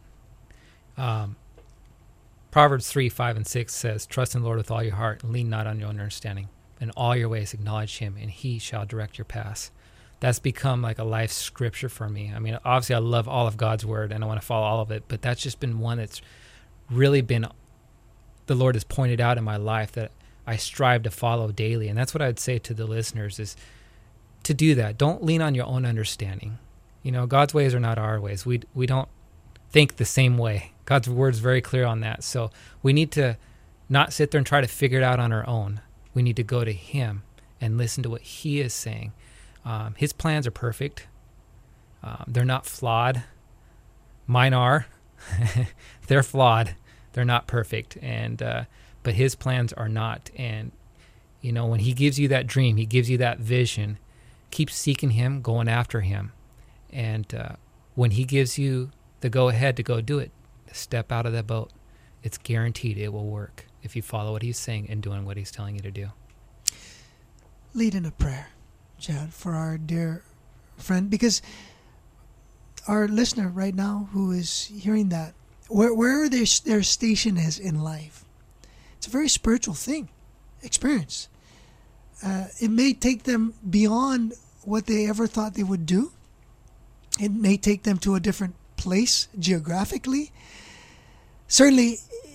Speaker 3: Proverbs 3:5-6 says, "Trust in the Lord with all your heart, and lean not on your own understanding. In all your ways acknowledge him, and he shall direct your paths." That's become like a life scripture for me. I mean, obviously I love all of God's word, and I want to follow all of it, but that's just been one that's really been, the Lord has pointed out in my life that I strive to follow daily. And that's what I would say to the listeners, is to do that. Don't lean on your own understanding. God's ways are not our ways. We don't think the same way. God's word is very clear on that. So we need to not sit there and try to figure it out on our own. We need to go to him and listen to what he is saying. His plans are perfect. They're not flawed. Mine are. They're flawed. They're not perfect. But his plans are not. And, when he gives you that dream, he gives you that vision, keep seeking him, going after him. And when he gives you the go-ahead to go do it, step out of that boat. It's guaranteed it will work if you follow what he's saying and doing what he's telling you to do.
Speaker 2: Lead in a prayer, Chad, for our dear friend, because our listener right now who is hearing that, where their station is in life, it's a very spiritual experience. It may take them beyond what they ever thought they would do. It may take them to a different place geographically. Certainly,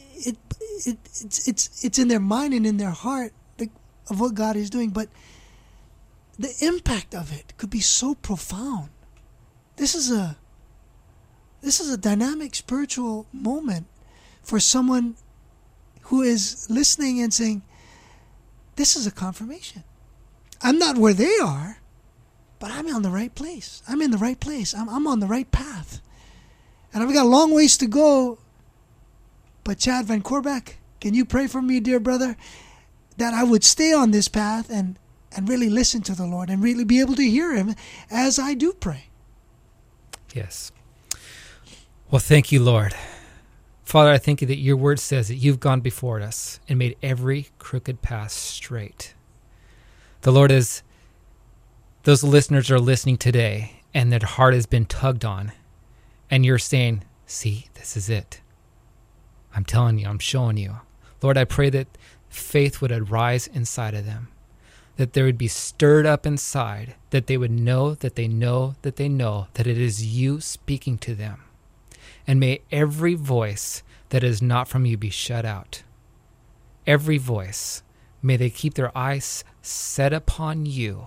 Speaker 2: it's in their mind and in their heart of what God is doing, but the impact of it could be so profound. This is a dynamic spiritual moment for someone who is listening and saying, "This is a confirmation. I'm not where they are, but I'm on the right place. I'm in the right place. I'm on the right path. And I've got a long ways to go. But Chad Van Corbeck, can you pray for me, dear brother, that I would stay on this path and really listen to the Lord and really be able to hear him as I do pray?"
Speaker 3: Yes. Well, thank you, Lord. Father, I thank you that your word says that you've gone before us and made every crooked path straight. The Lord, as those listeners are listening today and their heart has been tugged on, and you're saying, "See, this is it. I'm telling you, I'm showing you." Lord, I pray that faith would arise inside of them, that they would be stirred up inside, that they would know that they know that they know that it is you speaking to them. And may every voice that is not from you be shut out. Every voice, may they keep their eyes set upon you.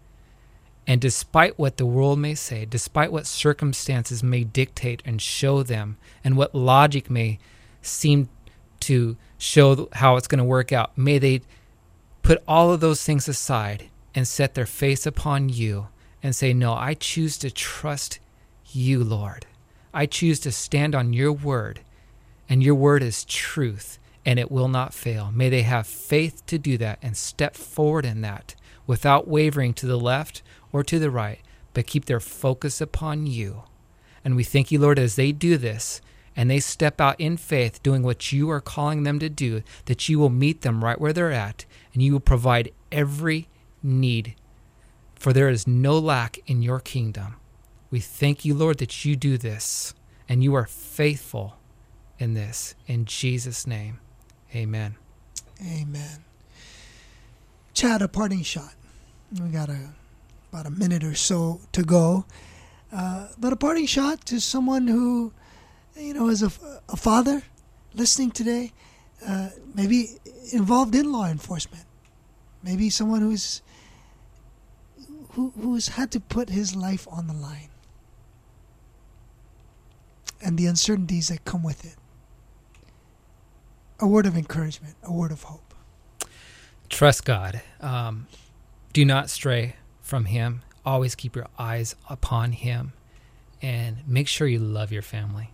Speaker 3: And despite what the world may say, despite what circumstances may dictate and show them, and what logic may seem to show how it's going to work out, may they put all of those things aside and set their face upon you and say, "No, I choose to trust you, Lord. I choose to stand on your word, and your word is truth, and it will not fail." May they have faith to do that and step forward in that without wavering to the left or to the right, but keep their focus upon you. And we thank you, Lord, as they do this and they step out in faith doing what you are calling them to do, that you will meet them right where they're at, and you will provide every need, for there is no lack in your kingdom. We thank you, Lord, that you do this, and you are faithful in this. In Jesus' name, amen.
Speaker 2: Amen. Chad, a parting shot. We got about a minute or so to go. But a parting shot to someone who, is a father listening today, maybe involved in law enforcement, maybe someone who's had to put his life on the line, and the uncertainties that come with it. A word of encouragement, a word of hope.
Speaker 3: Trust God. Do not stray from Him. Always keep your eyes upon Him, and make sure you love your family.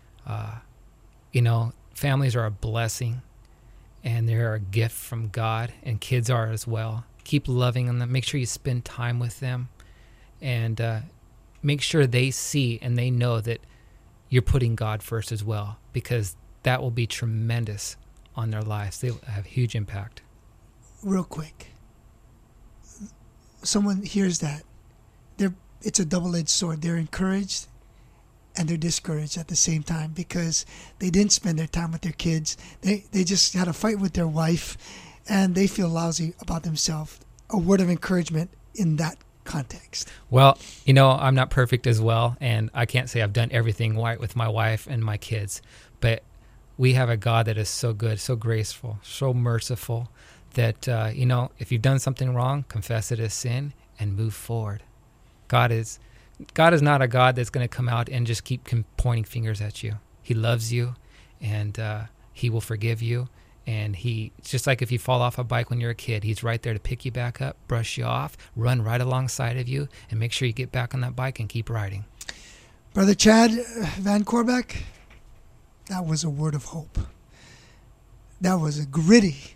Speaker 3: Families are a blessing, and they're a gift from God, and kids are as well. Keep loving them. Make sure you spend time with them, and make sure they see and they know that you're putting God first as well, because that will be tremendous on their lives. They'll have huge impact.
Speaker 2: Real quick, someone hears that. It's a double-edged sword. They're encouraged and they're discouraged at the same time because they didn't spend their time with their kids. They just had a fight with their wife and they feel lousy about themselves. A word of encouragement in that context.
Speaker 3: Well, I'm not perfect as well, and I can't say I've done everything right with my wife and my kids, but we have a God that is so good, so graceful, so merciful that, if you've done something wrong, confess it as sin and move forward. God is not a God that's going to come out and just keep pointing fingers at you. He loves you, and He will forgive you. And it's just like if you fall off a bike when you're a kid, He's right there to pick you back up, brush you off, run right alongside of you, and make sure you get back on that bike and keep riding.
Speaker 2: Brother Chad Van Corbeck, that was a word of hope. That was a gritty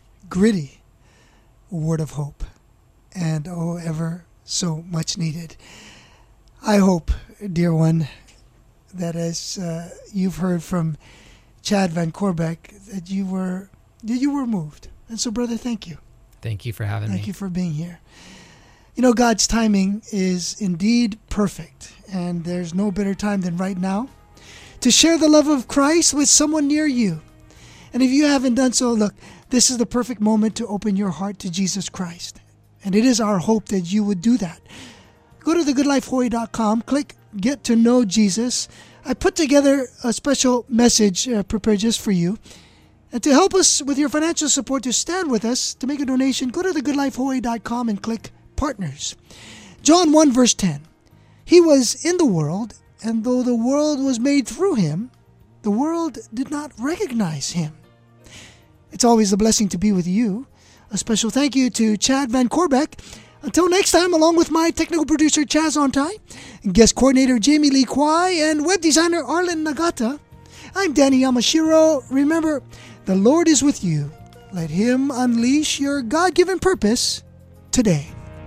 Speaker 2: word of hope. And ever so much needed. I hope, dear one, that as you've heard from Chad Van Corbeck, that you were moved. And so, brother, thank you.
Speaker 3: Thank you for having me.
Speaker 2: Thank you for being here. God's timing is indeed perfect, and there's no better time than right now to share the love of Christ with someone near you. And if you haven't done so, look, this is the perfect moment to open your heart to Jesus Christ. And it is our hope that you would do that. Go to thegoodlifehawaii.com, click Get to Know Jesus. I put together a special message prepared just for you. And to help us with your financial support, to stand with us, to make a donation, go to thegoodlifehawaii.com and click Partners. John 1 verse 10. He was in the world, and though the world was made through Him, the world did not recognize Him. It's always a blessing to be with you. A special thank you to Chad Van Corbeck. Until next time, along with my technical producer Chaz Ontai, guest coordinator Jamie Lee Kwai, and web designer Arlen Nagata, I'm Danny Yamashiro. Remember, the Lord is with you. Let Him unleash your God-given purpose today.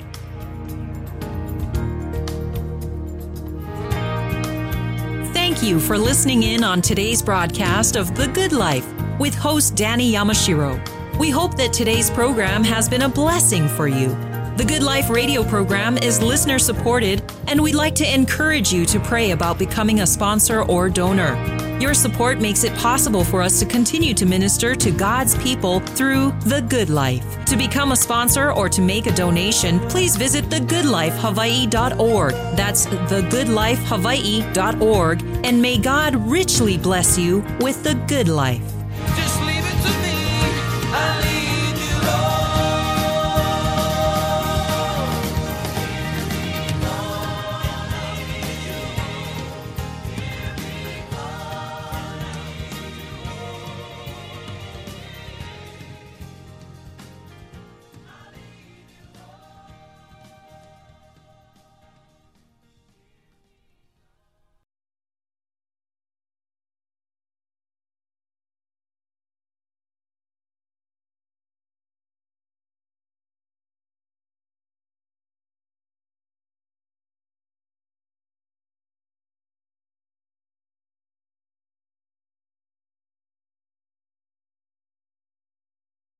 Speaker 1: Thank you for listening in on today's broadcast of The Good Life with host Danny Yamashiro. We hope that today's program has been a blessing for you. The Good Life radio program is listener supported, and we'd like to encourage you to pray about becoming a sponsor or donor. Your support makes it possible for us to continue to minister to God's people through The Good Life. To become a sponsor or to make a donation, please visit thegoodlifehawaii.org. That's thegoodlifehawaii.org, and may God richly bless you with the good life.